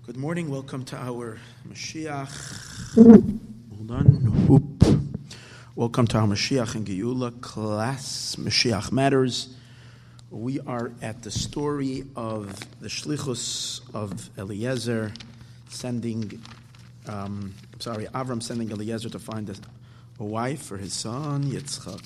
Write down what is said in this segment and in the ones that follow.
Good morning. Welcome to our Mashiach. Hold on. Oop. Welcome to our Mashiach and Geula class. Mashiach Matters. We are at the story of the Shlichus of Eliezer sending. Avram sending Eliezer to find a wife for his son Yitzchak.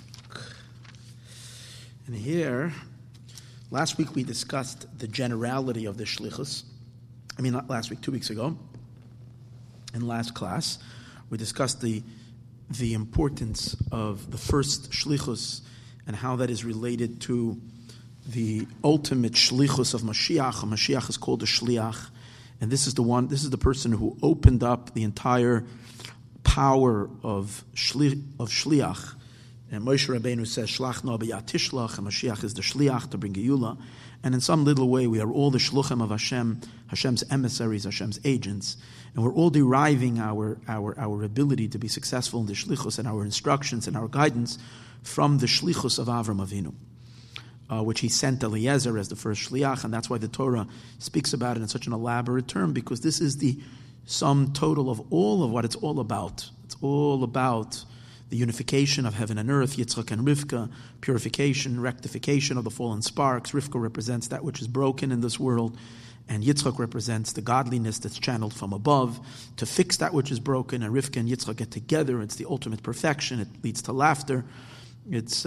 And here, last week we discussed the generality of the Shlichus. Not last week, 2 weeks ago, in last class, we discussed the importance of the first shlichus and how that is related to the ultimate shlichus of Mashiach. Mashiach is called a shliach, and this is the person who opened up the entire power of shliach. And Moshe Rabbeinu says, Shlach no b'yat tishlach, and Mashiach is the shliach to bring Geula. And in some little way, we are all the shluchim of Hashem, Hashem's emissaries, Hashem's agents, and we're all deriving our ability to be successful in the shlichus and our instructions and our guidance from the shlichus of Avram Avinu, which he sent Eliezer as the first shliach, and that's why the Torah speaks about it in such an elaborate term, because this is the sum total of all of what it's all about. It's all about the unification of heaven and earth, Yitzchak and Rivka, purification, rectification of the fallen sparks. Rivka represents that which is broken in this world, and Yitzchak represents the godliness that's channeled from above to fix that which is broken. And Rivka and Yitzchak get together. It's the ultimate perfection. It leads to laughter. And that's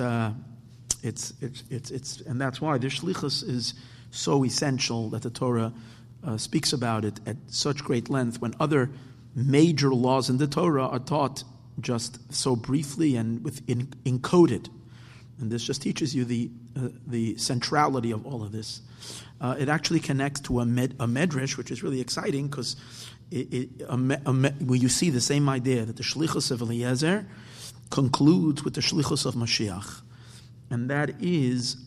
why the shlichus is so essential that the Torah speaks about it at such great length, when other major laws in the Torah are taught just so briefly and encoded. And this just teaches you the centrality of all of this. It actually connects to a medrash, which is really exciting, because where you see the same idea that the shlichus of Eliezer concludes with the shlichus of Mashiach. And that is,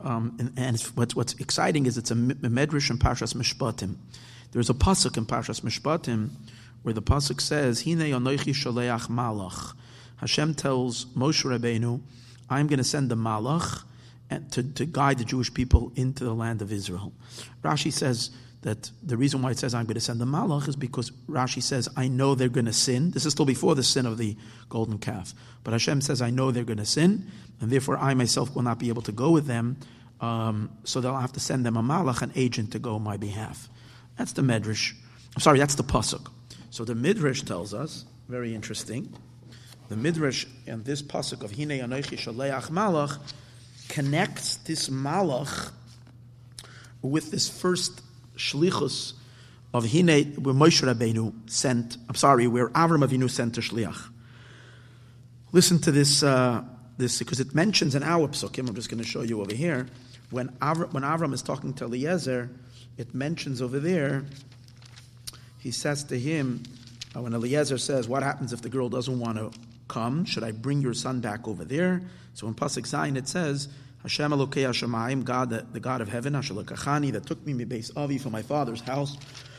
what's exciting is it's a medrash in Parshas Mishpatim. There's a pasuk in Parshas Mishpatim where the pasuk says, "Hinei anochi shaleach malach." Hashem tells Moshe Rabbeinu, "I'm going to send a malach to guide the Jewish people into the land of Israel." Rashi says that the reason why it says I'm going to send the malach is because Rashi says, I know they're going to sin. This is still before the sin of the golden calf. But Hashem says, I know they're going to sin, and therefore I myself will not be able to go with them, so they'll have to send them a malach, an agent, to go on my behalf. That's the medrash. That's the pasuk. So the Midrash tells us, very interesting, the Midrash and this pasuk of Hinei Anochi Shaleach Malach connects this Malach with this first shlichus of Hinei, where Moshe Rabbeinu where Avram Avinu sent a shliach. Listen to this because it mentions in our psukim. I'm just going to show you over here. When Avram is talking to Eliezer, it mentions over there. He says to him, when Eliezer says, what happens if the girl doesn't want to come? Should I bring your son back over there? So in Pasuk Zayin it says, Hashem Elokei Hashemayim, God, the God of heaven, Hashalakachani, that took me Beis Avi from my father's house,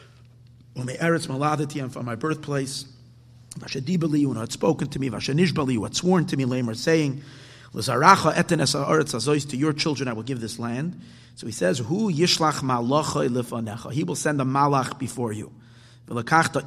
Eretz Maladati, and from my birthplace, Vashadibali, who had spoken to me, Vashanishbali, who had sworn to me, Lamer, saying, L'zaracha etenes ha'aretz hazois, to your children I will give this land. So he says, Hu yishlach malacha lefanecha, he will send a malach before you. You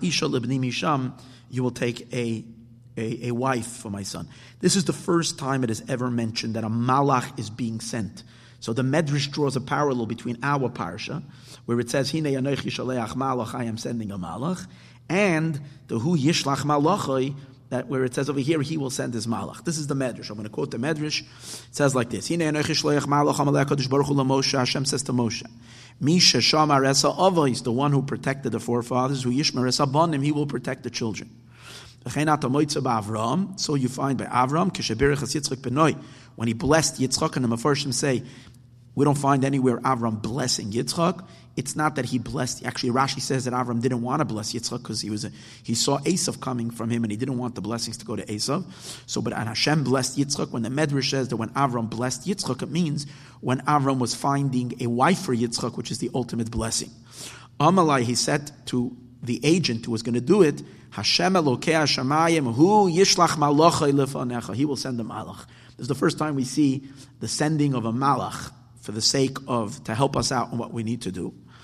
will take a wife for my son. This is the first time it is ever mentioned that a malach is being sent. So the Medrash draws a parallel between our parsha, where it says, Hinei anochi shaleach malach, I am sending a malach, and the Hu yishlach malachai, that where it says over here, he will send his malach. This is the Medrash. I'm going to quote the Medrash. It says like this, Hinei anochi shaleach malach, amalei HaKadosh Baruch Hu LaMoshe, Hashem says to Moshe, Misha Shamar Esa Avos, the one who protected the forefathers, who Yishmar Esa Banim, he will protect the children. So you find by Avram, when he blessed Yitzchak, and the Mefarshim say, we don't find anywhere Avram blessing Yitzchak. It's not that he blessed. Actually, Rashi says that Avram didn't want to bless Yitzchak because he saw Esav coming from him, and he didn't want the blessings to go to Esav. So, but Hashem blessed Yitzchak. When the Medrash says that when Avram blessed Yitzchak, it means when Avram was finding a wife for Yitzchak, which is the ultimate blessing. Amalai, he said to the agent who was going to do it, Hashem Elokei Hashemayim, Hu Yishlach Malachai Lefanecha, he will send a malach. This is the first time we see the sending of a malach for the sake of, to help us out in what we need to do.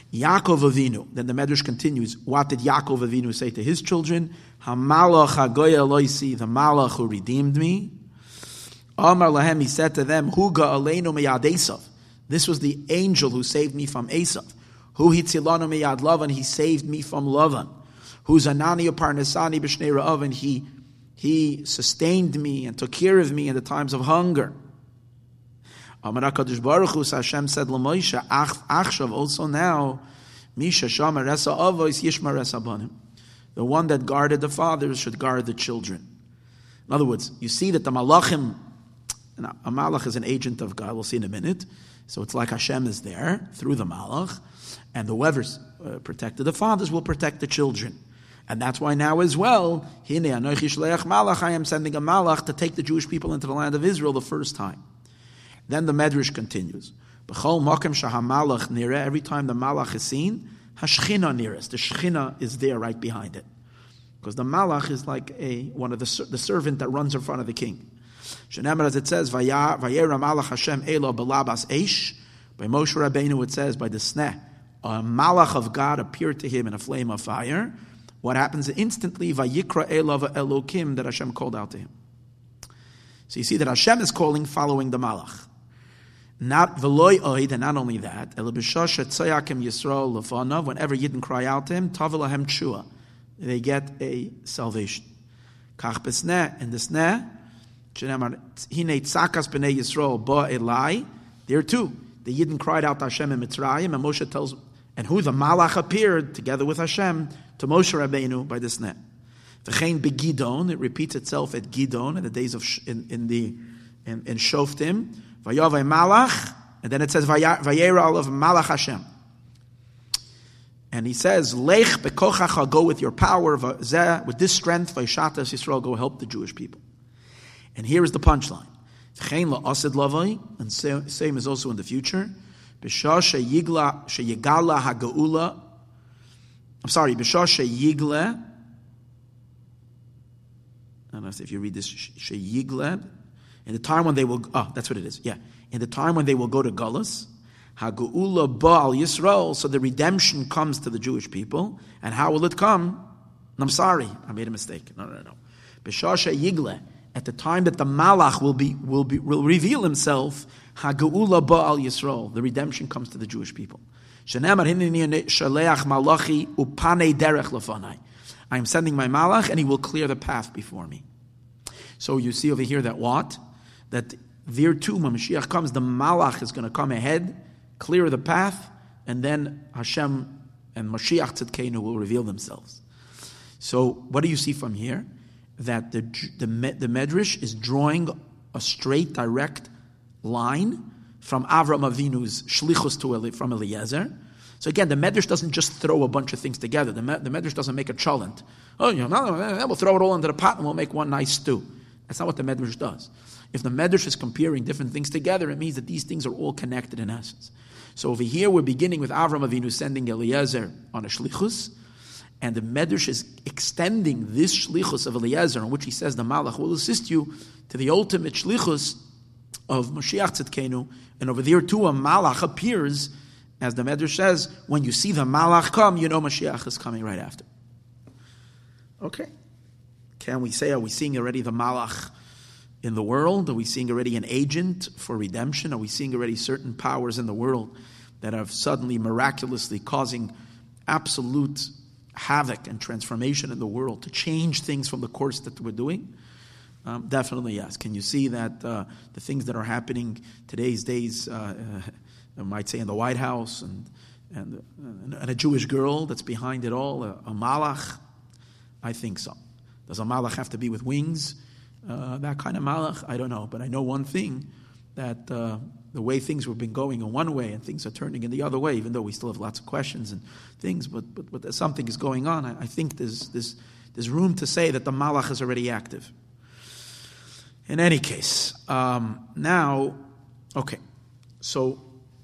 Yaakov Avinu. Then the Medrash continues. What did Yaakov Avinu say to his children? Hamalach hagoya loisi, the malach who redeemed me. Amar lahem, he said to them, Huga aleinu meyad Esav. This was the angel who saved me from Esav. Hu hitzilanu meyad Lavan, he saved me from Lavan. Hu zanani uparnesani b'shnei ra'av, and he sustained me and took care of me in the times of hunger. Amar HaKadosh Baruch Hu, Hashem said LaMoshe, Achshav, also now, Misha Shamar Esa Avos Yishmar Esa Banim. The one that guarded the fathers should guard the children. In other words, you see that the Malachim, a Malach is an agent of God, we'll see in a minute. So it's like Hashem is there through the Malach, and whoever's protected the fathers will protect the children. And that's why now as well, Hine Anochi Shleach Malach, I am sending a Malach to take the Jewish people into the land of Israel the first time. Then the Medrash continues. B'chol makom shahamalach nireh, every time the malach is seen, hashchina nireh, the shchina is there right behind it. Because the malach is like one of the servant that runs in front of the king. Shenemar, as it says, Vayera malach Hashem elo belabas eish. By Moshe Rabbeinu it says, by the sneh, a malach of God appeared to him in a flame of fire. What happens instantly? Vayikra elav Elokim, that Hashem called out to him. So you see that Hashem is calling following the malach. Not v'loy oid, and not only that, whenever Yidden cry out to him, tavelahem tshua, they get a salvation. Kach besneh, in the sneh, hine tzakas b'nei Yisrael ba elai, there too, the Yidden cried out to Hashem in Mitzrayim, and Moshe tells, and who the malach appeared together with Hashem to Moshe Rabbeinu by the sneh. V'chein begidon, it repeats itself at Gidon in the days of in Shoftim. Vayavay malach, and then it says Vayera of malach Hashem. And he says, Lech bekochacha, go with your power, with this strength, Vayshatas Yisrael, go help the Jewish people. And here is the punchline. V'chein la'asid lavai, and same is also in the future. B'shah sheyigala ha'geula. I'm sorry, b'shah sheyigle. I don't know if you read this, sheyigle. In the time when they will, that's what it is. Yeah, in the time when they will go to Galus, Hageula Baal Yisrael. So the redemption comes to the Jewish people, and how will it come? I'm sorry, I made a mistake. No. B'shasha Yigle, at the time that the Malach will reveal himself, Hageula Baal Yisrael. The redemption comes to the Jewish people. Shenemar hineni shaleach malachi upane derech lefanai. I am sending my Malach, and he will clear the path before me. So you see over here that what? That there too, when Mashiach comes, the Malach is going to come ahead, clear the path, and then Hashem and Mashiach Tzidkenu will reveal themselves. So what do you see from here? That the Medrash is drawing a straight, direct line from Avram Avinu's shlichus from Eliezer. So again, the Medrash doesn't just throw a bunch of things together. The Medrash doesn't make a cholent. We'll throw it all into the pot and we'll make one nice stew. That's not what the Medrash does. If the Medrash is comparing different things together, it means that these things are all connected in essence. So over here, we're beginning with Avram Avinu sending Eliezer on a shlichus, and the Medrash is extending this shlichus of Eliezer, in which he says the Malach will assist you, to the ultimate shlichus of Mashiach Tzidkenu, and over there too a Malach appears, as the Medrash says, when you see the Malach come, you know Mashiach is coming right after. Okay. Can we say, are we seeing already the Malach in the world? Are we seeing already an agent for redemption? Are we seeing already certain powers in the world that are suddenly miraculously causing absolute havoc and transformation in the world to change things from the course that we're doing? Definitely yes. Can you see that the things that are happening today's days, I might say in the White House, and a Jewish girl that's behind it all, a Malach? I think so. Does a Malach have to be with wings? That kind of Malach, I don't know. But I know one thing, that the way things have been going in one way and things are turning in the other way, even though we still have lots of questions and things, but something is going on. I think there's room to say that the Malach is already active. In any case, now, okay, so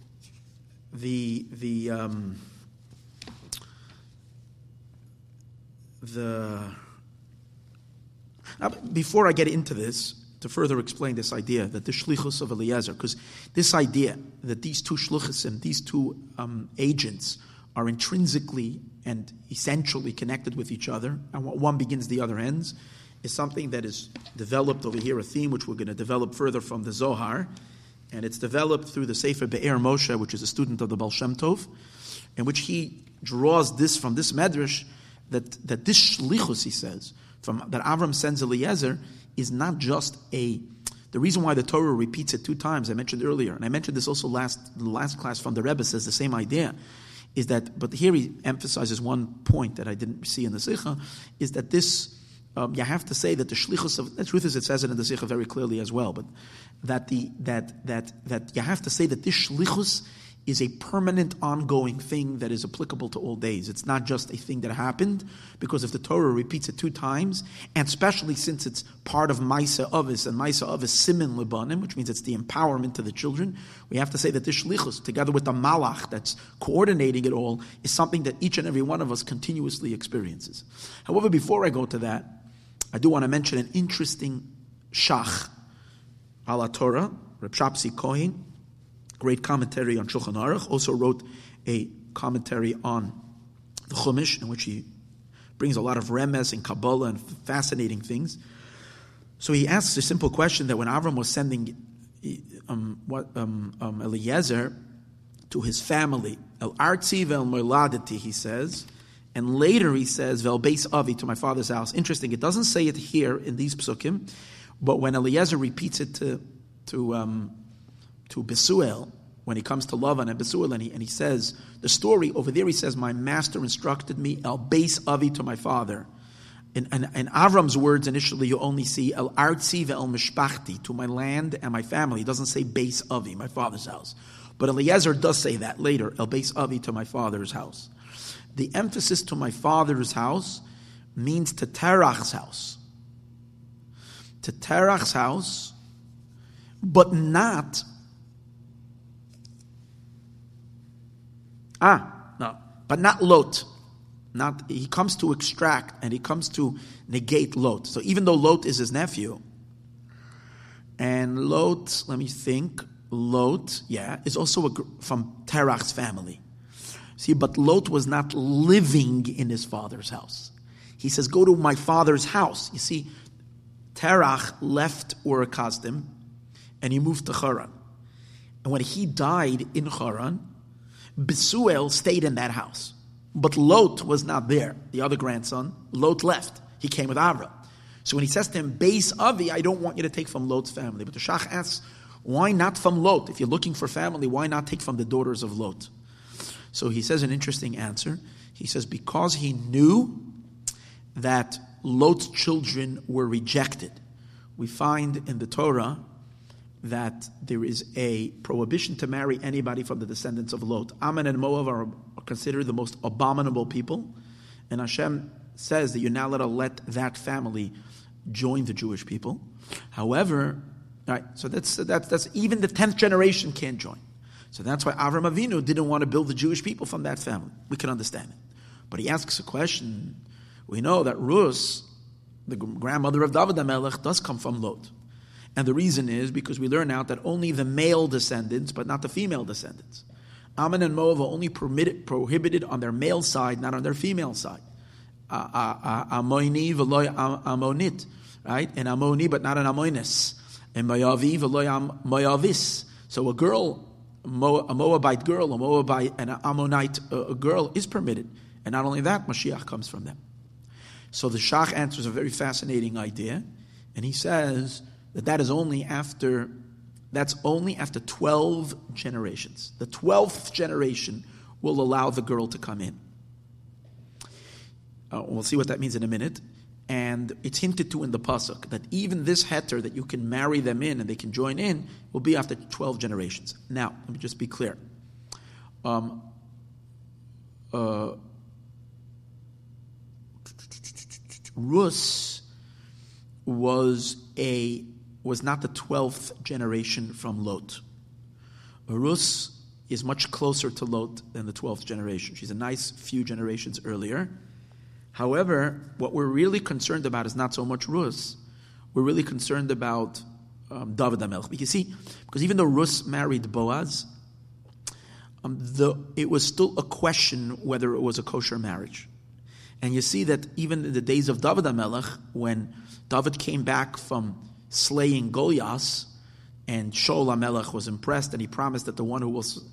before I get into this, to further explain this idea that the shlichus of Eliezer, because this idea that these two shluchisim, these two agents, are intrinsically and essentially connected with each other, and what one begins, the other ends, is something that is developed over here, a theme which we're going to develop further from the Zohar, and it's developed through the Sefer Be'er Moshe, which is a student of the Baal Shem Tov, in which he draws this from this medrash, that this shlichus, he says, that Avram sends Eliezer, is not just the reason why the Torah repeats it 2 times, I mentioned earlier, and I mentioned this also the last class from the Rebbe, says the same idea, is that, but here he emphasizes one point that I didn't see in the Sikha, is that this, you have to say that the shlichus of, the truth is it says it in the Sikha very clearly as well, but that you have to say that this shlichus is a permanent, ongoing thing that is applicable to all days. It's not just a thing that happened, because if the Torah repeats it 2 times, and especially since it's part of Maisa Avis, and Maisa Avis Simin Lebanim, which means it's the empowerment to the children, we have to say that this shlichus, together with the malach that's coordinating it all, is something that each and every one of us continuously experiences. However, before I go to that, I do want to mention an interesting shach ala Torah, Reb Shapsi Kohen, great commentary on Shulchan Aruch, also wrote a commentary on the Chumash, in which he brings a lot of remes and Kabbalah and fascinating things. So he asks a simple question that when Avram was sending Eliezer to his family, El Artzi vel Moladati, he says, and later he says, Vel Beis Avi, to my father's house. Interesting, it doesn't say it here in these psukim, but when Eliezer repeats it to Besuel, when he comes to Lavan and Besuel, and he says, the story over there, he says, my master instructed me, El Beis Avi, to my father. In Avram's words, initially, you only see El Artzi ve'el Mishpachti, to my land and my family. He doesn't say Beis Avi, my father's house. But Eliezer does say that later, El Beis Avi, to my father's house. The emphasis to my father's house means to Terach's house. To Terach's house, but not but not Lot. He comes to extract and he comes to negate Lot. So even though Lot is his nephew, and Lot, let me think, Lot, is also from Terach's family. See, but Lot was not living in his father's house. He says, go to my father's house. You see, Terach left Ur Kasdim and he moved to Haran. And when he died in Haran, Besuel stayed in that house. But Lot was not there. The other grandson, Lot left. He came with Avram. So when he says to him, Beis Avi, I don't want you to take from Lot's family. But the Shach asks, why not from Lot? If you're looking for family, why not take from the daughters of Lot? So he says an interesting answer. He says, because he knew that Lot's children were rejected. We find in the Torah that there is a prohibition to marry anybody from the descendants of Lot. Ammon and Moab are considered the most abominable people, and Hashem says that you're not allowed to let that family join the Jewish people. However, right, so that's even the 10th generation can't join. So that's why Avram Avinu didn't want to build the Jewish people from that family. We can understand it. But he asks a question. We know that Rus, the grandmother of David HaMelech, does come from Lot. And the reason is because we learn out that only the male descendants, but not the female descendants. Ammon and Moab are only prohibited on their male side, not on their female side. Ammoni v'loy Ammonit, right? And Ammoni, but not an Ammonis. And Moavi v'loy Moavis. So a girl, a Moabite girl, a Moabite and an Ammonite girl is permitted. And not only that, Mashiach comes from them. So the Shach answers a very fascinating idea, and he says that is only after 12 generations. The 12th generation will allow the girl to come in. We'll see what that means in a minute. And it's hinted to in the pasuk that even this heter that you can marry them in and they can join in will be after 12 generations. Now, let me just be clear. Rus was not the 12th generation from Lot. Rus is much closer to Lot than the 12th generation. She's a nice few generations earlier. However, what we're really concerned about is not so much Rus. We're really concerned about David HaMelech. You see, because even though Rus married Boaz, it was still a question whether it was a kosher marriage. And you see that even in the days of David HaMelech, when David came back from slaying Goliath, and Shaul HaMelech was impressed, and he promised that the one who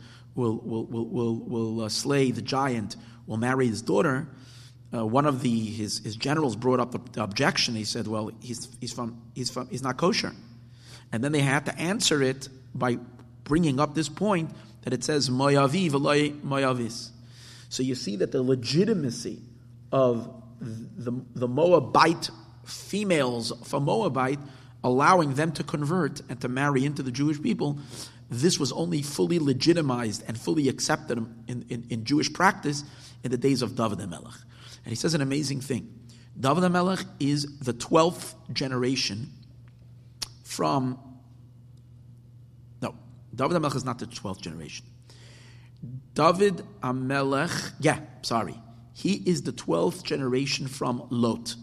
will slay the giant will marry his daughter. One of his generals brought up the objection. He said, "Well, he's not kosher," and then they had to answer it by bringing up this point that it says Moavi v'lo Moavis. So you see that the legitimacy of the Moabite females from Moabite, allowing them to convert and to marry into the Jewish people, this was only fully legitimized and fully accepted in Jewish practice in the days of David HaMelech. And he says an amazing thing. David HaMelech is the 12th generation from... No, David HaMelech is not the 12th generation. David HaMelech, he is the 12th generation from Lot.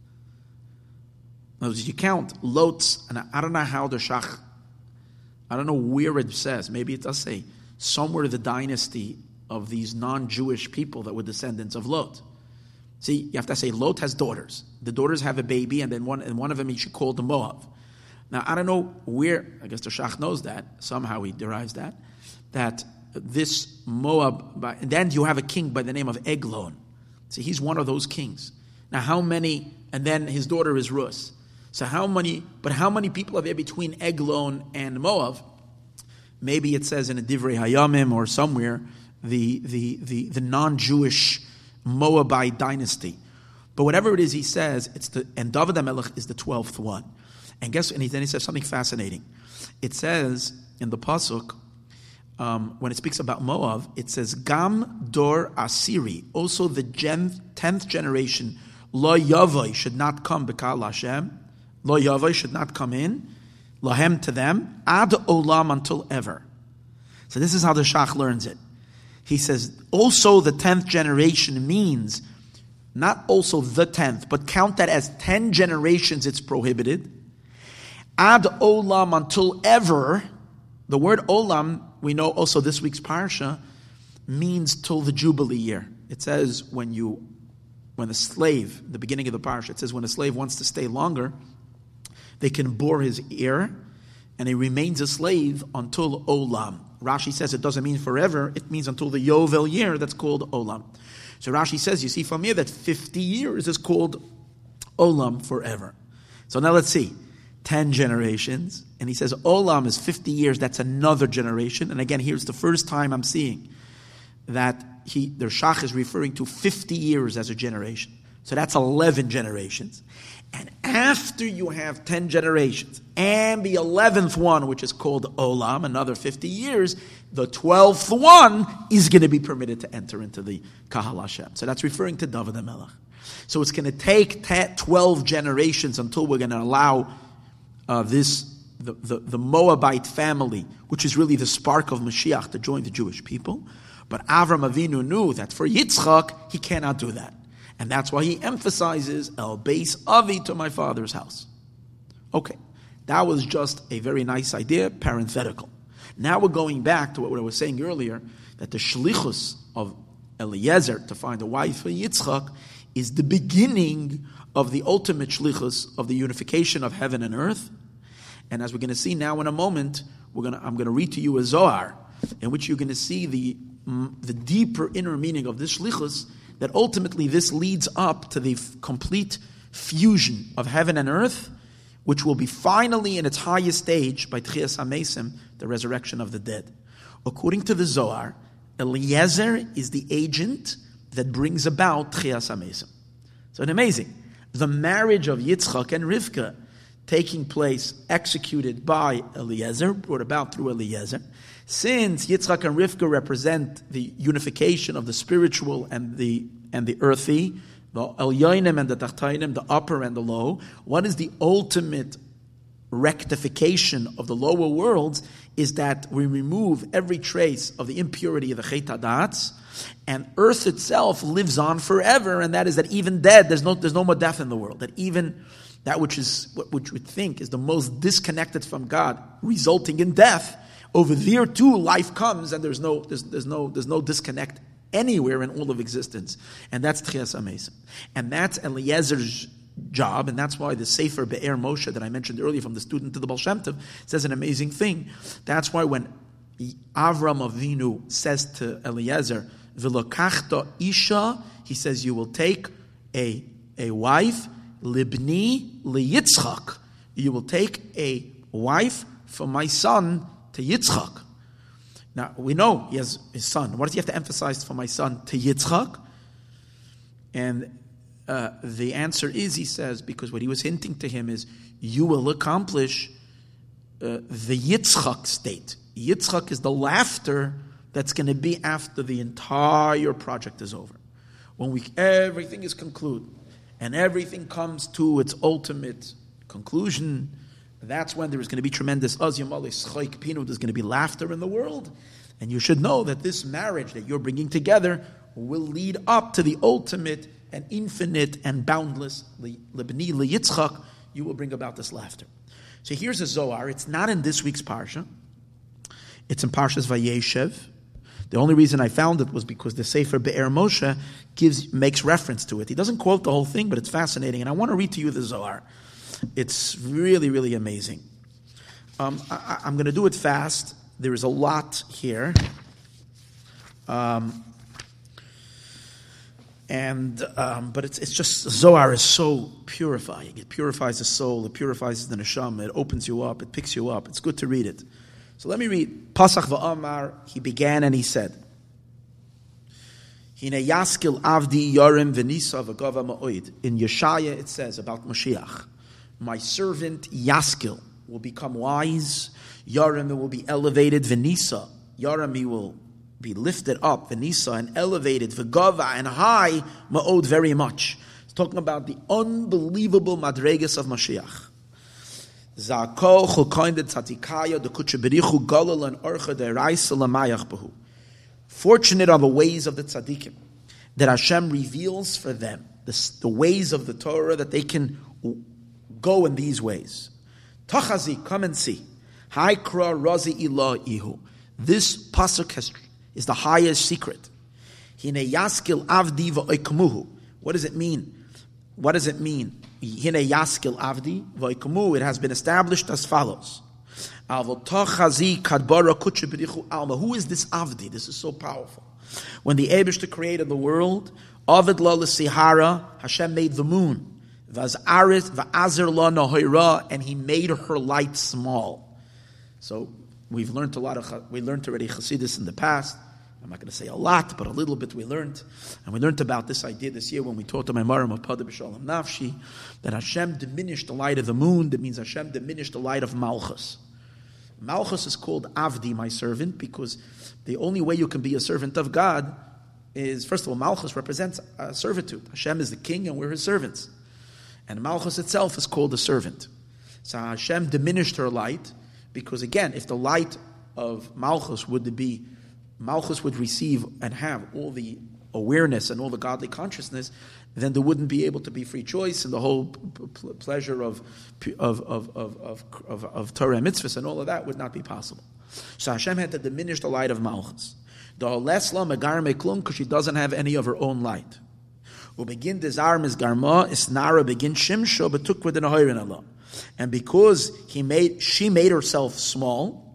Now, as you count Lot's, and I don't know how the Shach, I don't know where it says, maybe it does say, somewhere the dynasty of these non-Jewish people that were descendants of Lot. See, you have to say Lot has daughters. The daughters have a baby, and then one of them he should call the Moab. Now, I don't know where, I guess the Shach knows that, somehow he derives that this Moab, and then you have a king by the name of Eglon. See, he's one of those kings. Now, how many, and then his daughter is Rus. So how many people are there between Eglon and Moab? Maybe it says in a Divrei Hayamim or somewhere, the non-Jewish Moabite dynasty. But whatever it is, he says, and David HaMelech is the 12th one. And then he says something fascinating. It says in the Pasuk, when it speaks about Moab, it says, Gam Dor Asiri, also the 10th generation, Lo Yavai should not come, B'kal Hashem, Lo Yavai should not come in, Lahem to them, Ad Olam until ever. So this is how the Shach learns it. He says, also the 10th generation means, not also the 10th, but count that as 10 generations it's prohibited. Ad Olam until ever. The word Olam, we know also this week's parsha, means till the Jubilee year. It says when a slave, the beginning of the parsha, it says when a slave wants to stay longer, they can bore his ear, and he remains a slave until Olam. Rashi says it doesn't mean forever, it means until the Yovel year, that's called Olam. So Rashi says, you see from here that 50 years is called Olam forever. So now let's see. 10 generations, and he says Olam is 50 years, that's another generation. And again, here's the first time I'm seeing that the Shach is referring to 50 years as a generation. So that's 11 generations. And after you have 10 generations, and the 11th one, which is called Olam, another 50 years, the 12th one is going to be permitted to enter into the Kahal Hashem. So that's referring to David HaMelech. So it's going to take 12 generations until we're going to allow the Moabite family, which is really the spark of Mashiach, to join the Jewish people. But Avram Avinu knew that for Yitzchak, he cannot do that. And that's why he emphasizes El Beis Avi, to my father's house. Okay, that was just a very nice idea, parenthetical. Now we're going back to what I was saying earlier, that the shlichus of Eliezer to find a wife for Yitzchak is the beginning of the ultimate shlichus of the unification of heaven and earth. And as we're going to see now in a moment, I'm going to read to you a Zohar, in which you're going to see the deeper inner meaning of this shlichus, that ultimately this leads up to the complete fusion of heaven and earth, which will be finally in its highest stage by Tchias HaMesim, the resurrection of the dead. According to the Zohar, Eliezer is the agent that brings about Tchias HaMesim. So it's amazing. The marriage of Yitzchak and Rivka taking place, executed by Eliezer, brought about through Eliezer. Since Yitzchak and Rivka represent the unification of the spiritual and the earthy, the Elyonim and the Tachtainim, the upper and the low, what is the ultimate rectification of the lower worlds is that we remove every trace of the impurity of the Chet HaDaatz, and earth itself lives on forever, and that is that even dead, there's no more death in the world. That even that which we think is the most disconnected from God, resulting in death, Over there too, life comes, and there's no disconnect anywhere in all of existence, and that's Tchias HaMesim, and that's Eliezer's job, and that's why the Sefer Be'er Moshe that I mentioned earlier from the student to the Baal Shem Tov says an amazing thing. That's why when Avram Avinu says to Eliezer, "V'lokachta isha," he says, "You will take a wife, libni liyitzchak." You will take a wife for my son to Yitzchak. Now we know he has his son. What does he have to emphasize for my son to Yitzchak? And the answer is, he says, because what he was hinting to him is, you will accomplish the Yitzchak state. Yitzchak is the laughter that's going to be after the entire project is over. When everything is concluded and everything comes to its ultimate conclusion, that's when there is going to be tremendous there's going to be laughter in the world. And you should know that this marriage that you're bringing together will lead up to the ultimate and infinite and boundless Libni Yitzchak. You will bring about this laughter. So here's a Zohar. It's not in this week's Parsha. It's in Parshas Vayeshev. The only reason I found it was because the Sefer Be'er Moshe makes reference to it. He doesn't quote the whole thing, but it's fascinating. And I want to read to you the Zohar. It's really, really amazing. I'm going to do it fast. There is a lot here. But it's just, Zohar is so purifying. It purifies the soul, it purifies the neshama, it opens you up, it picks you up. It's good to read it. So let me read. Pasach va'amar, he began and he said, Hine yaskil avdi yorim v'nisa v'gava ma'oid. In Yeshaya it says about Mashiach, my servant Yaskil will become wise, Yorim will be elevated, v'nisa, Yorim he will be lifted up, v'nisa, and elevated, v'gava, and high, ma'od, very much. It's talking about the unbelievable madregas of Mashiach. Za'kol chulkoin de tzatikaya de kutshabirichu galal and orcha de raisa lamayach behu. Fortunate are the ways of the tzaddikim, that Hashem reveals for them the ways of the Torah, that they can go in these ways. Tachazi, come and see. Haikra razi ilah ihu. This pasuk is the highest secret. Hine yaskil avdi v'oikamuhu. What does it mean? What does it mean? Hine yaskil avdi v'oikamuhu. It has been established as follows. Avotachazi kadbara kutshabirichu alma. Who is this avdi? This is so powerful. When the Eibishter created the world, Avid la l'sihara, Hashem made the moon. V'azarit v'azer la nahoira, and He made her light small. So we learned already Chassidus in the past. I'm not going to say a lot, but a little bit we learned. And we learned about this idea this year when we taught the Maimarim of Pada B'Shalom Nafshi, that Hashem diminished the light of the moon. That means Hashem diminished the light of Malchus. Malchus is called Avdi, my servant, because the only way you can be a servant of God is, first of all, Malchus represents servitude. Hashem is the king and we're His servants. And Malchus itself is called a servant. So Hashem diminished her light, because again, if the light of Malchus would receive and have all the awareness and all the godly consciousness, then there wouldn't be able to be free choice and the whole pleasure of Torah and mitzvahs and all of that would not be possible. So Hashem had to diminish the light of Malchus. Because she doesn't have any of her own light. Begin desire garma isnara begin shimsho betuk with an Allah. And because she made herself small,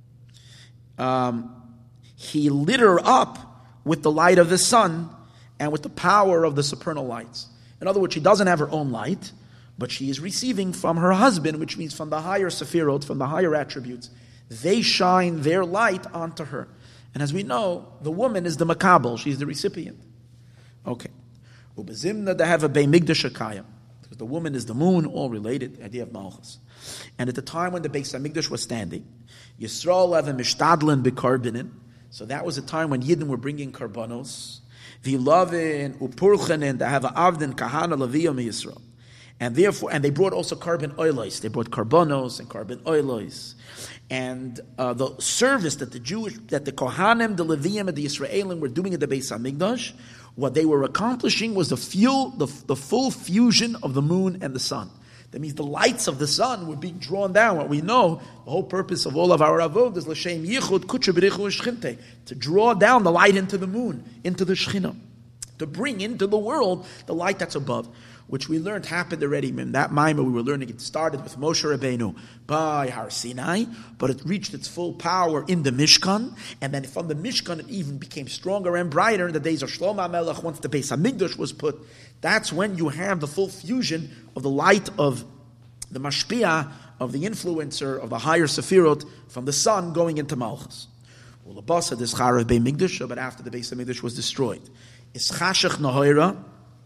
He lit her up with the light of the sun and with the power of the supernal lights. In other words, she doesn't have her own light, but she is receiving from her husband, which means from the higher sephirot, from the higher attributes. They shine their light onto her. And as we know, the woman is the makabel, she's the recipient. Okay. Ubezimna to have a Beit Mikdash Akayim. Because the woman is the moon, all related, the idea of Malchus. And at the time when the Beit HaMikdash was standing, Yisrael have a mishtadlin b'karbinin. So that was a time when Yidden were bringing karbanos. V'lavin upurchanin to have a avdin kahana leviyah mi Yisrael. And therefore, and they brought also carbon oilos. They brought karbanos and carbon oilos. And the service that the Kohanim, the Leviim, and the Yisraelim were doing at the Beis HaMikdash, what they were accomplishing was the full fusion of the moon and the sun. That means the lights of the sun were being drawn down. What we know, the whole purpose of all of our avod is l'shem yichud kutche b'richu shchinte, to draw down the light into the moon, into the Shechina, to bring into the world the light that's above, which we learned happened already. In that Maimah we were learning, it started with Moshe Rabbeinu by Har Sinai, but it reached its full power in the Mishkan, and then from the Mishkan it even became stronger and brighter in the days of Shlomo HaMelech, once the Beis HaMikdash was put. That's when you have the full fusion of the light of the mashpia, of the influencer, of the higher Sefirot, from the sun going into Malchus. Well, the Basa, this Charav Beis Mikdash, but after the Beis HaMikdash was destroyed. Ischashach Nahoira,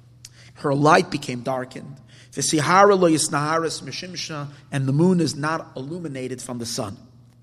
her light became darkened. V'sihara lo yisnaharis mishimsha, and the moon is not illuminated from the sun.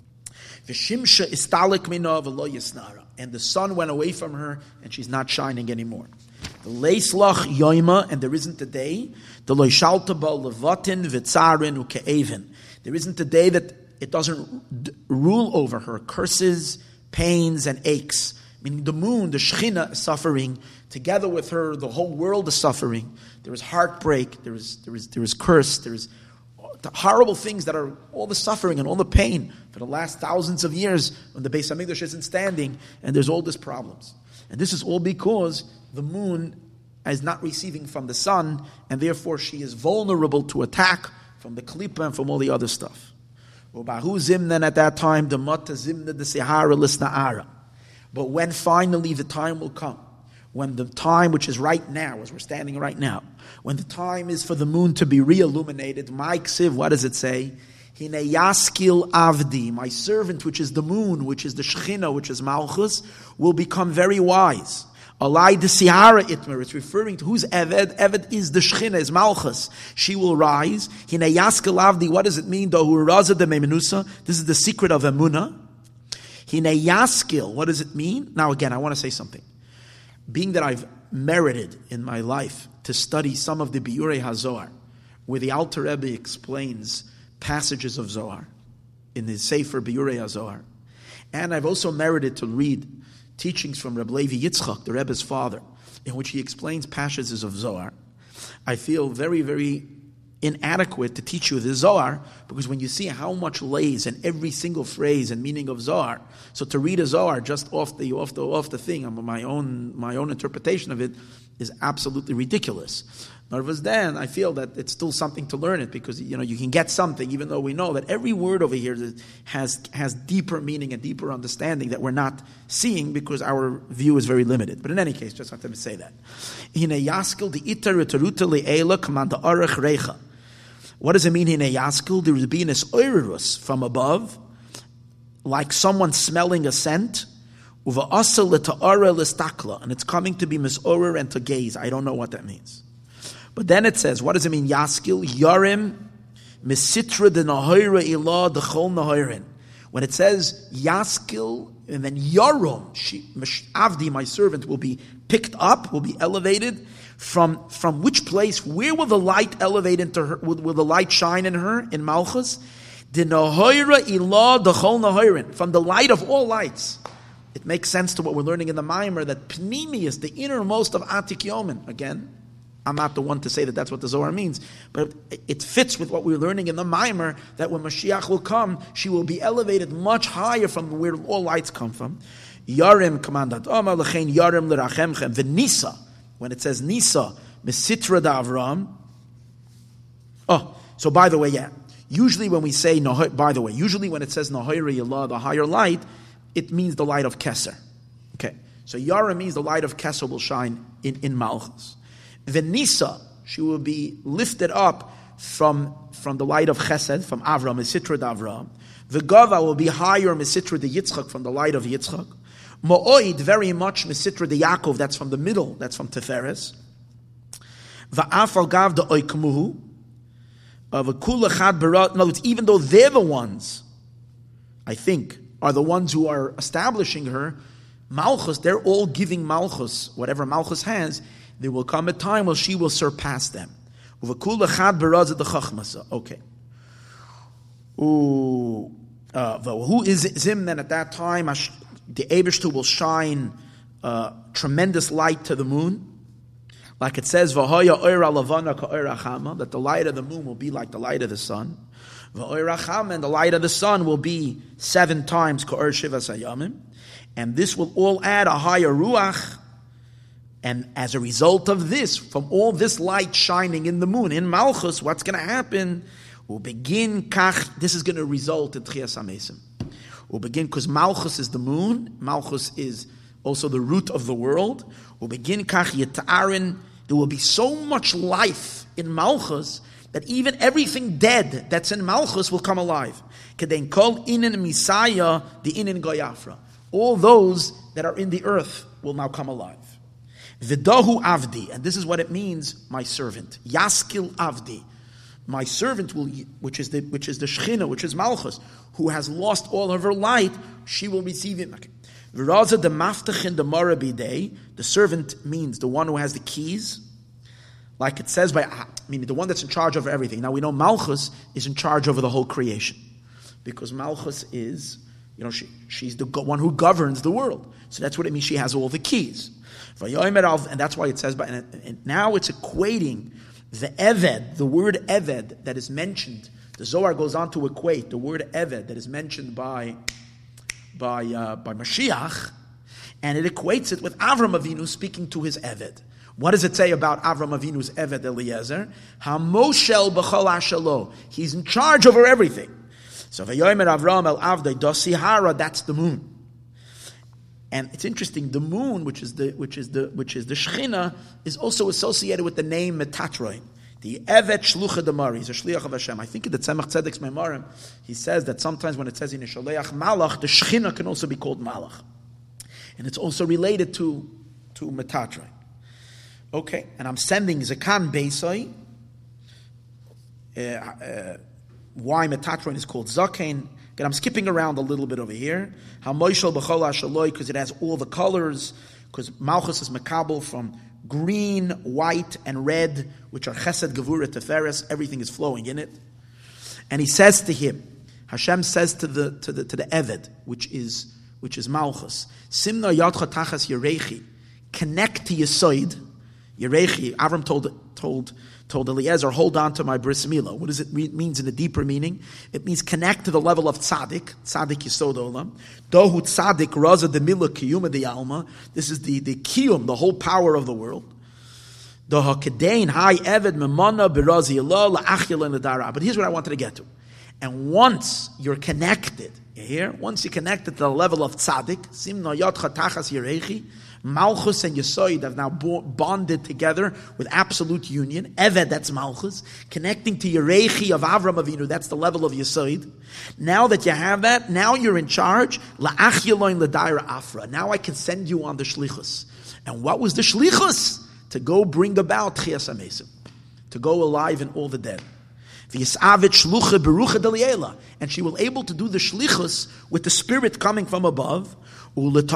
V'shimsha istalik mina v'lo yisnara, and the sun went away from her, and she's not shining anymore. The leislach yoima, and there isn't a day. The loishalta ba levatin v'tzarin uke'evin. There isn't a day that it doesn't rule over her curses, pains, and aches. Meaning the moon, the Shechina, is suffering. Together with her, the whole world is suffering. There is heartbreak. There is curse. There is the horrible things that are all the suffering and all the pain for the last thousands of years when the Beis HaMikdash isn't standing, and there's all these problems. And this is all because the moon is not receiving from the sun, and therefore she is vulnerable to attack from the Klippa and from all the other stuff. Ubahu zimnan, at that time, the mata zimna the sehara lisna'ara. But when finally the time will come, when the time which is right now, as we're standing right now, when the time is for the moon to be re-illuminated, my ksiv, what does it say? Hine yaskil avdi, my servant, which is the moon, which is the Shechina, which is Malchus, will become very wise. Alai de Sihara Itmer, it's referring to whose Eved? Eved is the Shechina, is Malchus. She will rise. Hine yaskil avdi, what does it mean? Dohuraza de Memenusa, this is the secret of Emunah. Hine yaskil, what does it mean? Now again, I want to say something. Being that I've merited in my life to study some of the Biurei HaZohar, where the Alter Rebbe explains passages of Zohar in his Sefer Biurei HaZohar, and I've also merited to read teachings from Reb Levi Yitzchak, the Rebbe's father, in which he explains passages of Zohar, I feel very, very inadequate to teach you the Zohar, because when you see how much lays in every single phrase and meaning of Zohar, so to read a Zohar just off the thing, my own interpretation of it is absolutely ridiculous. Nervous then, I feel that it's still something to learn it, because you can get something, even though we know that every word over here has deeper meaning and deeper understanding that we're not seeing because our view is very limited. But in any case, just wanted to say that. What does it mean in a yaskil? There will be an oirus from above, like someone smelling a scent, and it's coming to be misorer and to gaze. I don't know what that means. But then it says, what does it mean, yaskil? Yarim misitra de nahoira ilah dechol nahoirin. When it says yaskil, and then yarum, avdi, my servant, will be picked up, will be elevated, from which place? Where will the light elevate into her? Will the light shine in her, in Malchus? De nahoira ilah dechol nahoirin, from the light of all lights. It makes sense to what we're learning in the Maimer, that Pnimi is the innermost of Atik Yomin. Again, I'm not the one to say that that's what the Zohar means, but it fits with what we're learning in the Maimer, that when Mashiach will come, she will be elevated much higher from where all lights come from. Yarim commandant Omar lechein Yarim lerachemchem v'nisa. When it says Nisa, Mesitra da Avram. Oh, so by the way, yeah. Usually when we say, usually when it says Nahoira Yallah, the higher light, it means the light of Keser. Okay. So Yara means the light of Keser will shine in Malchus. Venisa, she will be lifted up from the light of Chesed, from Avram, Mesitra da Avram. V'gava will be higher, Mesitra de Yitzchak, from the light of Yitzchak. Mo'oid, very much, Mesitra de Yaakov, that's from the middle, that's from Teferes. Va'afal gav de oikmuhu. V'kul echad berat. In other words, even though they're the ones, I think, are the ones who are establishing her, Malchus, they're all giving Malchus, whatever Malchus has, there will come a time where she will surpass them. Okay. Who is Zimnan at that time? The Eibishter will shine tremendous light to the moon. Like it says, V'hoya oira lavana ka'oira chama, that the light of the moon will be like the light of the sun. V'oira chama, and the light of the sun will be 7 times ka'or shivas hayamim. And this will all add a higher ruach. And as a result of this, from all this light shining in the moon, in Malchus, what's going to happen? We'll begin kach, this is going to result in Tchias HaMesim. We'll begin, because Malchus is the moon, Malchus is also the root of the world. We'll begin kach yeta'arin, there will be so much life in Malchus, that even everything dead that's in Malchus will come alive. Kedein kol inin misaya, the inin goyafra. All those that are in the earth will now come alive. Vidahu avdi, and this is what it means, my servant. Yaskil avdi, my servant will, which is the Shechina, which is Malchus, who has lost all of her light, she will receive it. V'raza de maftachin de marabidei, the servant means the one who has the keys, like it says meaning the one that's in charge of everything. Now we know Malchus is in charge over the whole creation, because Malchus is, she's the one who governs the world. So that's what it means. She has all the keys. And that's why it says, and now it's equating the Eved, the word Eved that is mentioned. The Zohar goes on to equate the word Eved that is mentioned by Mashiach, and it equates it with Avram Avinu speaking to his Eved. What does it say about Avram Avinu's Eved Eliezer? HaMoshel b'chol hashalo. He's in charge over everything. So Vayomer Avram el Avdei Dosihara, that's the moon. And it's interesting, the moon, which is the Shechina, is also associated with the name Metatroin. The Evet Shlucha Damari, he's a Shliach of Hashem. I think in the Tzemach Tzedek's Meimarim, he says that sometimes when it says in Yisholeach Malach, the Shechina can also be called Malach. And it's also related to Metatroin. Okay, and I'm sending Zakan Beisai. Why Metatroin is called Zaken. Again, I'm skipping around a little bit over here. HaMoshel b'chol ha'shaloi, because it has all the colors, because Malchus is Makabel from green, white, and red, which are Chesed, Gevurah, Teferes. Everything is flowing in it. And he says to him, Hashem says to the Eved, which is Malchus, Simna yadcha tachas Yerechi, connect to Yesoid. Yerechi, Avram told Eliezer, hold on to my bris milah. What does it means in a deeper meaning? It means connect to the level of tzaddik yisod olam. Dohu tzaddik raza de milah kiyuma de alma. This is the kiyum, the whole power of the world. Doha kedein hai eved memana berazi Allah la'achil nedara. But here's what I wanted to get to. And once you're connected, you hear? Once you're connected to the level of tzaddik, simna yadcha tachas yerechi, Malchus and Yesoid have now bonded together with absolute union. Eved, that's Malchus. Connecting to Yerechi of Avram Avinu, that's the level of Yesoid. Now that you have that, now you're in charge. La'ach yeloin l'daira afra. Now I can send you on the shlichus. And what was the shlichus? To go bring about Tchias HaMesim. To go alive in all the dead. V'yisavit shlucha berucha d'liela. And she will able to do the shlichus with the spirit coming from above. And to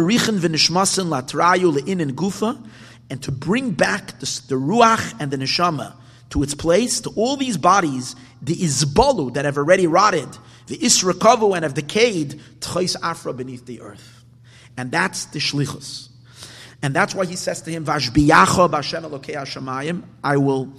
bring back the ruach and the neshama to its place, to all these bodies, the izbalu that have already rotted, the israkavu and have decayed, tchais afra beneath the earth. And that's the shlichus. And that's why he says to him, Vashbiyacha b'Hashem Elokei Hashamayim, I will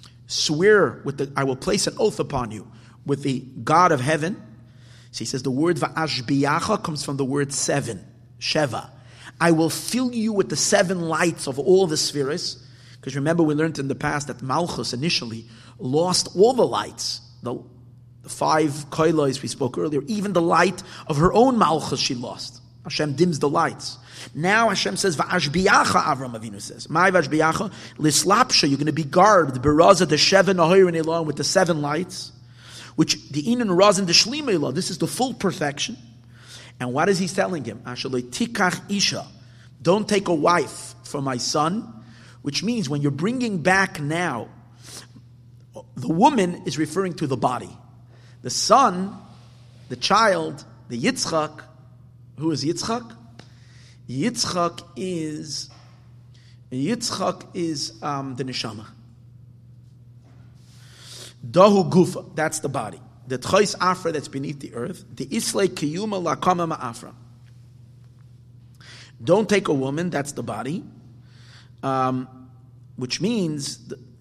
place an oath upon you with the God of heaven. So he says the word va'ashbiyacha comes from the word 7, sheva. I will fill you with the 7 lights of all the spheres. Because remember we learned in the past that Malchus initially lost all the lights. The 5 koilos we spoke earlier, even the light of her own Malchus she lost. Hashem dims the lights. Now Hashem says, va'ashbiyacha, Avram Avinu says. My va'ashbiyacha, lislapsha, you're going to be garbed, beraza the sheva nahirin elon, with the 7 lights. Which the inan razin the shlimeilah, this is the full perfection. And what is he telling him? Ashalei tikach isha, don't take a wife for my son. Which means when you're bringing back now, the woman is referring to the body. The son, the child, the Yitzchak. Who is Yitzchak? Yitzchak is the neshama. Dahu gufa, that's the body. The tchais afra that's beneath the earth. The islay kiyuma lakama ma'afra. Don't take a woman, that's the body. which means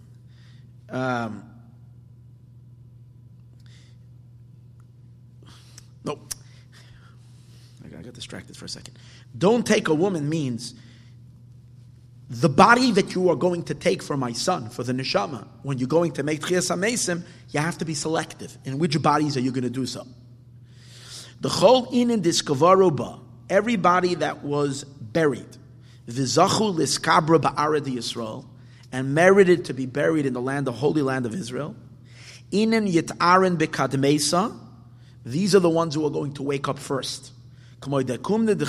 no, I got distracted for a second. Don't take a woman means the body that you are going to take for my son, for the neshama, when you're going to make Tchias HaMesim, you have to be selective. In which bodies are you going to do so? The Chol Inin Diskavaru Ba, everybody that was buried, V'zachu Liskabra Ba'arad Yisrael, and merited to be buried in the land, the holy land of Israel, Inin Yit'aren B'Kadmesa, these are the ones who are going to wake up first. It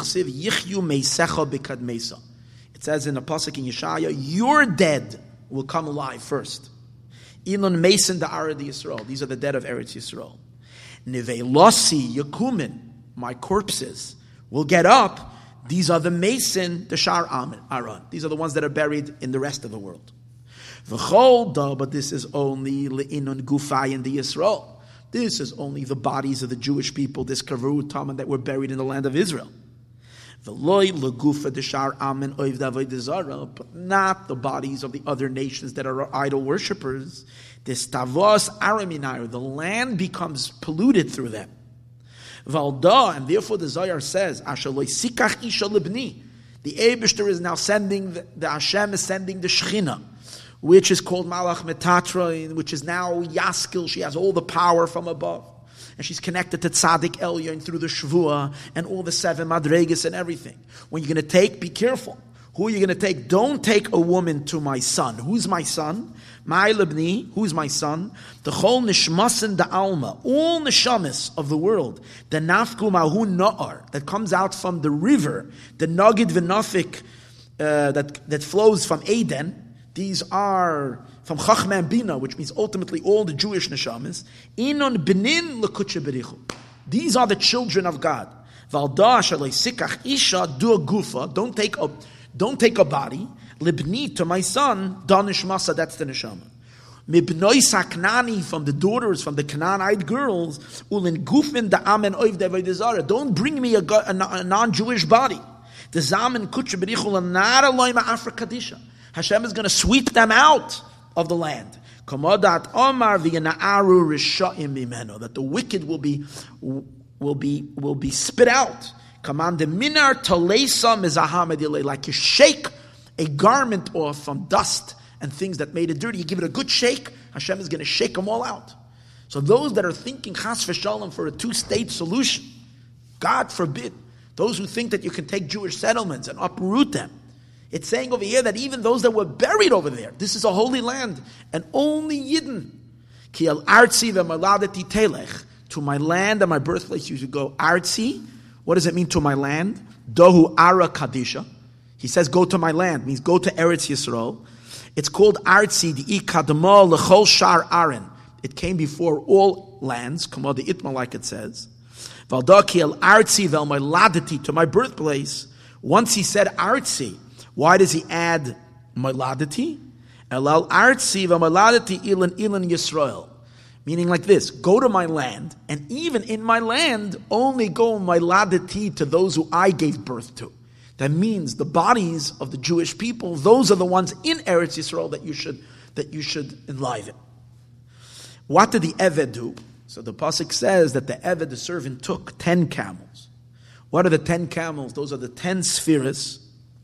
says in the pasuk in Yeshaya, your dead will come alive first. Ilon Mason the Arad Yisrael. These are the dead of Eretz Yisrael. Nevelosi Yakumin, my corpses will get up. These are the Mason the Shar Aran. These are the ones that are buried in the rest of the world. V'chol, but this is only le'inon gufay in the Yisrael. This is only the bodies of the Jewish people, this kavu taman that were buried in the land of Israel. V'loy legufa deshar amen oiv d'avodah zara, but not the bodies of the other nations that are idol worshippers. This tavos araminayr, the land becomes polluted through them. Valda, and therefore the Zohar says, asher loy sikach isha libni. The Eibishter is now sending, the Hashem is sending the Shechina, which is called Malach Metatra, which is now Yaskil. She has all the power from above. And she's connected to Tzaddik Elyon through the Shvuah and all the 7 Madregas and everything. When you're going to take, be careful. Who are you going to take? Don't take a woman to my son. Who's my son? My Libni. Who's my son? The Chol Nishmasin da Alma. All Nishamis of the world. The Nafku Mahu Na'ar. That comes out from the river. The Nagid V'Nafik that flows from Eden. These are from Chachma Bina, which means ultimately all the Jewish neshamas. Inon benin lekutche berichu. These are the children of God. Valda shalei sikach isha du gufa. Don't take a body. Libni, to my son, danish masa. That's the neshama. Mibnoi saknani, from the daughters, from the Canaanite girls. Ulin gufin da amen oiv devaydezara. Don't bring me a non-Jewish body. The zaman kutche berichu lanara loyma Afrikadisha. Hashem is going to sweep them out of the land. That the wicked will be spit out. Like you shake a garment off from dust and things that made it dirty. You give it a good shake, Hashem is going to shake them all out. So those that are thinking chas v'shalom for a 2-state solution, God forbid, those who think that you can take Jewish settlements and uproot them, it's saying over here that even those that were buried over there, this is a holy land, and only Yidden. Ki el artzi v'maladati telech, to my land and my birthplace you should go. Artzi, what does it mean to my land? Dohu ara kadisha. He says go to my land, means go to Eretz Yisrael. It's called artzi, the ikadma lechol shar aren. It came before all lands, kama the itma, like it says. Valda ki el artzi v'maladati, to my birthplace. Once he said artzi, why does he add maladati? Elal artzi v'maladati ilan Yisrael. Meaning like this, go to my land, and even in my land, only go maladati to those who I gave birth to. That means the bodies of the Jewish people, those are the ones in Eretz Yisrael that you should enliven. What did the Eved do? So the pasuk says that the Eved, the servant, took 10 camels. What are the 10 camels? Those are the 10 spheres.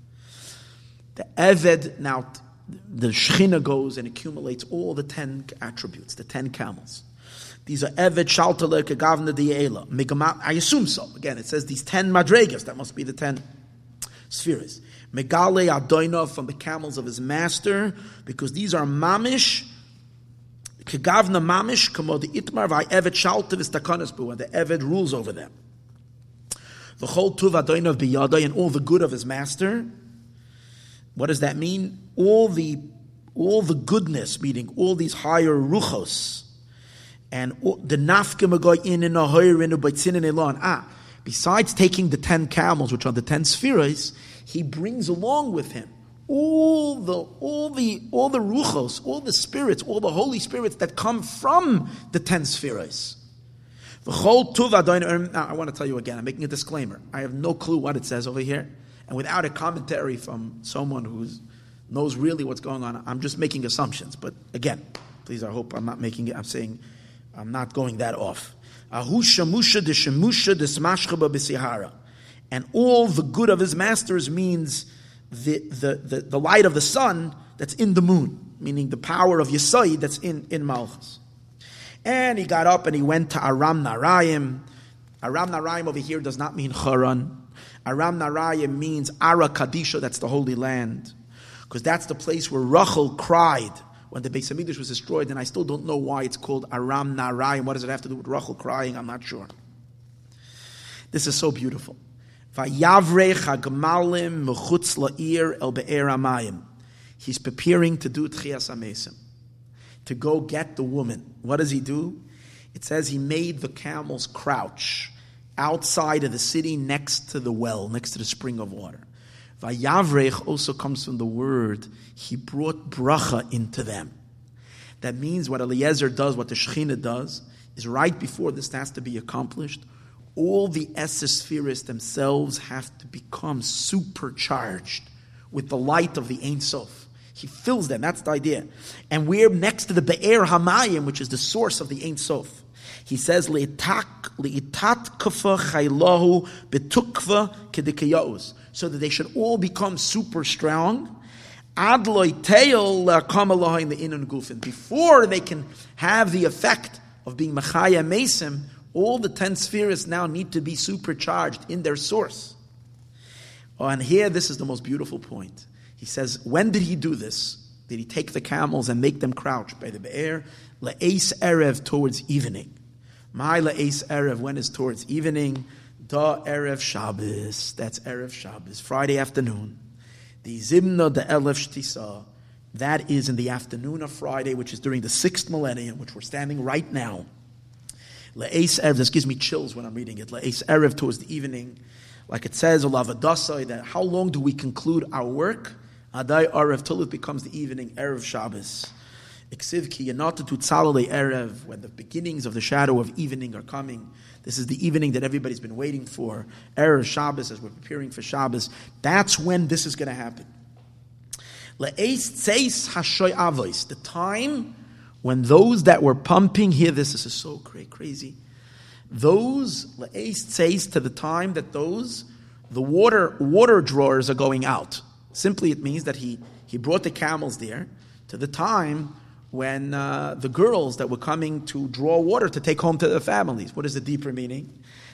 The Eved, now the Shechina goes and accumulates all the 10 attributes, the 10 camels. These are Eved, Shaltalek, Gavna, Diela. I assume so. Again, it says these 10 madregas, that must be the 10 spheres. Megale Adoinov, from the camels of his master, because these are Mamish, Kegavna Mamish, Kamo the Itmar, Vai Eved Shaltav is Takanasbu, and the Eved rules over them. The whole Tuv Adoinov Biyadai, and all the good of his master. What does that mean? All the goodness, meaning all these higher ruchos, and the nafke magoy in and ahoyrin ubaitzin and elon. Besides taking the 10 camels, which are the 10 spheres, he brings along with him all the ruchos, all the spirits, all the holy spirits that come from the 10 spheres. The whole tuv. I want to tell you again. I'm making a disclaimer. I have no clue what it says over here. And without a commentary from someone who's knows really what's going on. I'm just making assumptions. But again, please, I hope I'm not making it. I'm saying I'm not going that off. Ahu shamusha de shemusha de smashchaba b'sihara. And all the good of his masters means the light of the sun that's in the moon, meaning the power of Yesod that's in Malchus. And he got up and he went to Aram Naraim. Aram Naraim over here does not mean Haran. Aram Naraim means Ara Kadisha, that's the Holy Land. Because that's the place where Rachel cried when the Beis Hamikdash was destroyed, and I still don't know why it's called Aram Naraim. What does it have to do with Rachel crying? I'm not sure. This is so beautiful. Vayavrech hagmalim mechutz la'ir el be'er hamayim. He's preparing to do Tchias HaMesim, to go get the woman. What does he do? It says he made the camels crouch outside of the city next to the well, next to the spring of water. Vayavrech also comes from the word, he brought bracha into them. That means what Eliezer does, what the Shekhinah does, is right before this has to be accomplished, all the Esespheres themselves have to become supercharged with the light of the Ein Sof. He fills them, that's the idea. And we're next to the Be'er Hamayim, which is the source of the Ein Sof. He says, Le'itat kafa chaylahu betukva kedikayaus, so that they should all become super strong. Ad lo'iteil la'kam Allah in the inun gufin. Before they can have the effect of being Machaya Mesim, all the 10 spheres now need to be supercharged in their source. Oh, and here, this is the most beautiful point. He says, when did he do this? Did he take the camels and make them crouch by the Be'er? La'es Erev, towards evening. My La'es Erev, when is towards evening? Da Erev Shabbos. That's Erev Shabbos, Friday afternoon. The Zimna, the Elef Shtisa, that is in the afternoon of Friday, which is during the 6th millennium, which we're standing right now. La'es Erev, this gives me chills when I'm reading it. La'es Erev, towards the evening. Like it says, Olavadasai, that how long do we conclude our work? Adai Erev, till it becomes the evening, Erev Shabbos. Iksiv ki yanatu tzalei Erev, when the beginnings of the shadow of evening are coming. This is the evening that everybody's been waiting for. Erev Shabbos, as we're preparing for Shabbos. That's when this is going to happen. La'es tzeis hashoy avos, the time when those that were pumping, hear this is so crazy. Those, la'es tzeis, to the time that the water drawers are going out. Simply it means that he brought the camels there to the time when the girls that were coming to draw water to take home to their families. What is the deeper meaning?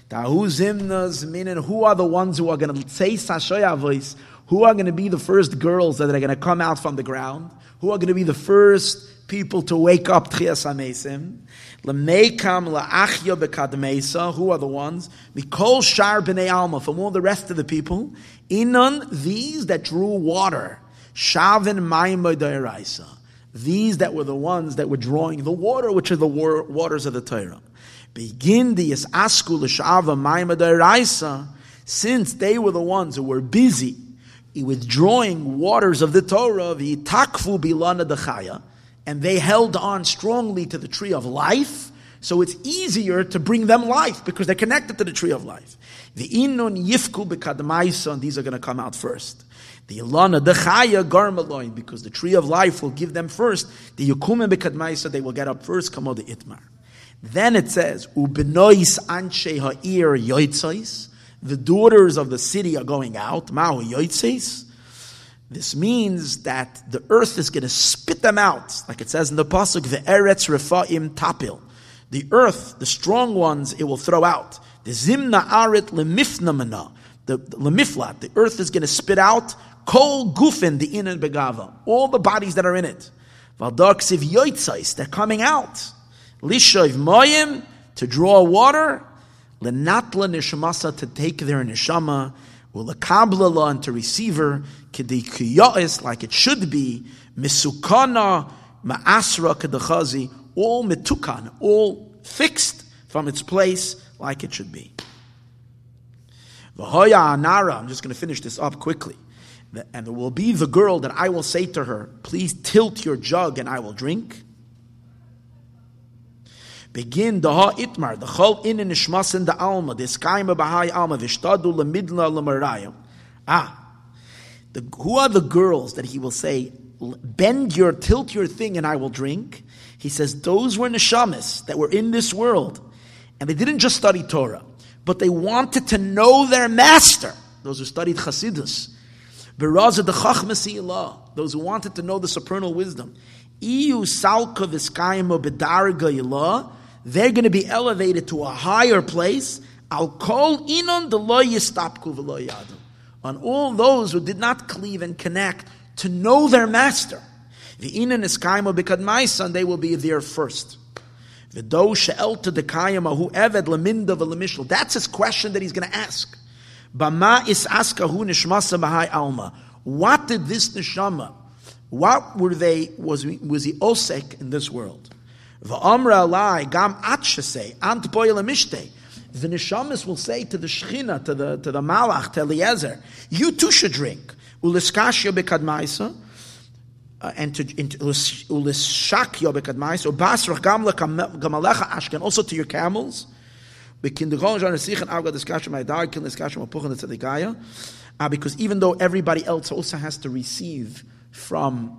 Meaning, who are the ones who are going to say Sashoya voice? Who are going to be the first girls that are going to come out from the ground? Who are going to be the first people to wake up Tchias HaMesim? L'meikam la'achya bekadmeisa. Who are the ones? Mikol shar b'nei alma. From all the rest of the people. Inon, these that drew water. Shavin mayim b'dayraisa. These that were the ones that were drawing the water, which are the waters of the Torah. Begin the asku l'shava mayim b'dayraisa. Since they were the ones who were busy withdrawing waters of the Torah, v'yitakfu bilana dechaya, and they held on strongly to the tree of life, so it's easier to bring them life because they're connected to the tree of life. The inun yifku bekadmaisa, and these are going to come out first. The ilana dechaya garmaloin, because the tree of life will give them first. The yukumen bekadmaisa, they will get up first. Kamo the itmar. Then it says ubenois anshe ha'ir yoitzais. The daughters of the city are going out. Mahu yoitzais. This means that the earth is going to spit them out, like it says in the pasuk, ve'eretz refaim tapil. The earth, the strong ones, it will throw out. The zimna arit lemifnamana, the lemiflat. The earth is going to spit out kol gufin the inan begava, all the bodies that are in it. Valdaksiv yoitzais, they're coming out. Lishoiv moyim, to draw water. Lenatla nishamasa, to take their neshama. Ulakabla, and to receive her. Kedikiyais, like it should be. Misukana ma'asra kedachazi, all mitukan, all fixed from its place like it should be. V'hoya anara, I'm just going to finish this up quickly. And there will be the girl that I will say to her, please tilt your jug and I will drink. Begin daha itmar, the chol in nishmasin the alma, the skaima bahai alma, vishtadu lemidla lemarayim. Who are the girls that he will say, tilt your thing and I will drink? He says, those were neshamas that were in this world. And they didn't just study Torah, but they wanted to know their master. Those who studied Chassidus. Those who wanted to know the supernal wisdom. They're going to be elevated to a higher place. On all those who did not cleave and connect to know their master. And they will be there first. That's his question that he's going to ask. What did this neshama, what were they, was he osek in this world? The neshamas will say to the Shechina, to the Malach, to Eliezer, you too should drink. Uliskashya bekadmaisa, and ulishakya bekadmaisa, ubasrach gamalecha ashken, also to your camels. Because even though everybody else also has to receive from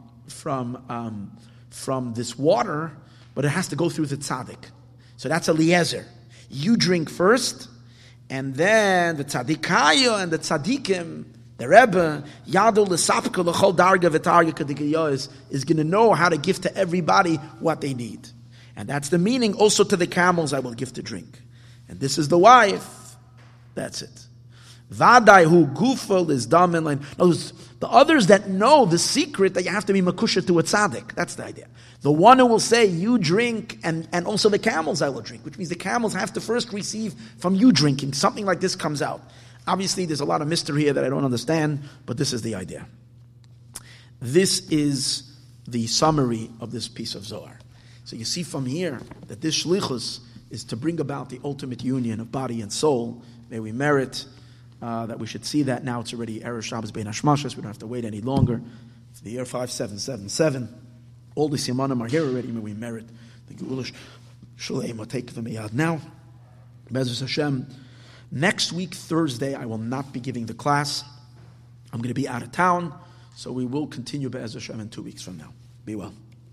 this water, but it has to go through the tzaddik. So that's Eliezer. You drink first, and then the tzaddikaya and the tzaddikim, the Rebbe, Yadu l'sapka l'chol darga v'targa kadigiyah is going to know how to give to everybody what they need. And that's the meaning. Also to the camels I will give to drink. And this is the wife. That's it. Vadai hu gufel is damin. The others that know the secret that you have to be makusha to a tzaddik. That's the idea. The one who will say, you drink, and also the camels I will drink, which means the camels have to first receive from you drinking. Something like this comes out. Obviously, there's a lot of mystery here that I don't understand, but this is the idea. This is the summary of this piece of Zohar. So you see from here that this shlichus is to bring about the ultimate union of body and soul. May we merit that we should see that now. It's already Erev Shabbos Bein Hashmashas. We don't have to wait any longer. It's the year 5777. All the simanim are here already. May we merit the Geulah Shalem. We'll take the miyad now. Be'ezus Hashem. Next week, Thursday, I will not be giving the class. I'm going to be out of town, so we will continue Be'ezus Hashem in 2 weeks from now. Be well.